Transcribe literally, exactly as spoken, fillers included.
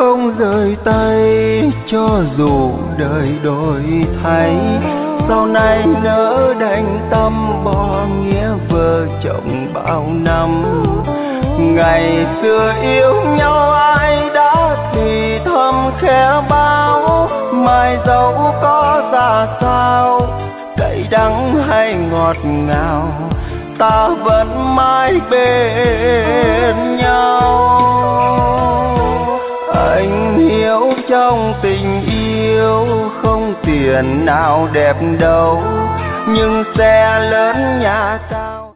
không rời tay, cho dù đời đổi thay. Sau này nỡ đành tâm bỏ nghĩa vợ chồng bao năm. Ngày xưa yêu nhau ai đã thì thầm khe báo, mai dẫu có ra sao, cay đắng hay ngọt ngào, ta vẫn mãi bên nhau. Anh hiểu trong tình yêu không tiền nào đẹp đâu, nhưng xe lớn nhà cao.